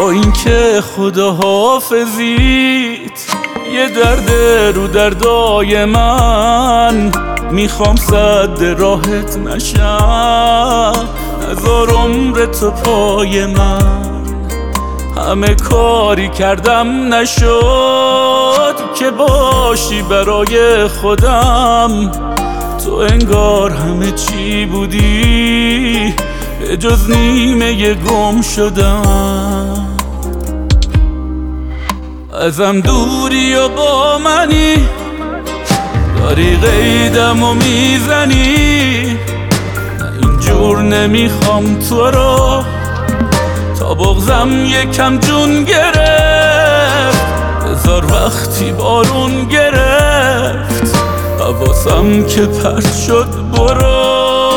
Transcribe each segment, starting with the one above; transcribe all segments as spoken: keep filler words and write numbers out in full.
با اینکه خدا حافظیت یه درد رو دردای من، میخوام سد راحت نشم هزار عمر تو پای من. همه کاری کردم نشد که باشی برای خودم، تو انگار همه چی بودی به جز نیمه گم شدم. ازم دوری و با منی، داری قیدم و میزنی، نه اینجور نمیخوام تو رو، تا بغزم یکم جون گرفت. بذار وقتی بارون گرفت حواسم که پرت شد برو.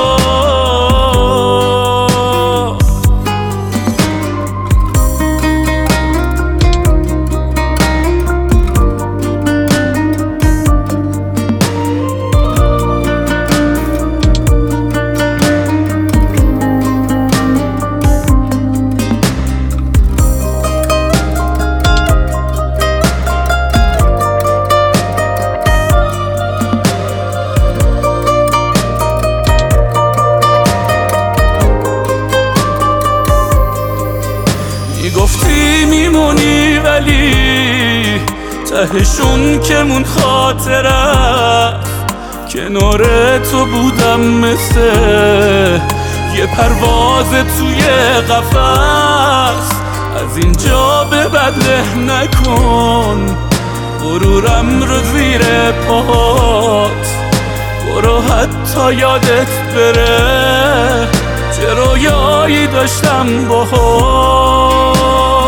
گفتی میمونی ولی تهشون که مون خاطره، کنار تو بودم مثل یه پرواز توی قفس. از اینجا به بدله نکن غرورم رو زیر پاهات، برو حتی یادت بره چه رویایی داشتم باهات.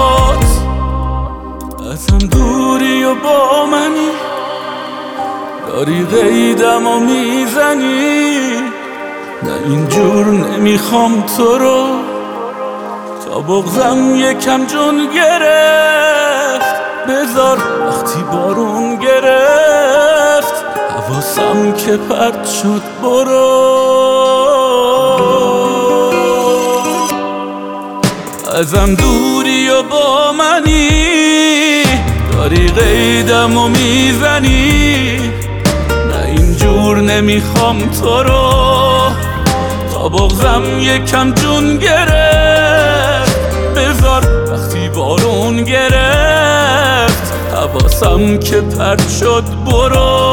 ازم دوری و با منی، داری قیدم و میزنی، نه اینجور نمیخوام تو رو، تا بغزم یکم جون گرفت. بذار وقتی بارون گرفت حواسم که پرت شد برو. ازم دوری و با منی، داری قیدم و میزنی، نه اینجور نمیخوام تو رو، تا بغزم یکم جون گرفت. بذار وقتی بارون گرفت حواسم که پرت شد برو.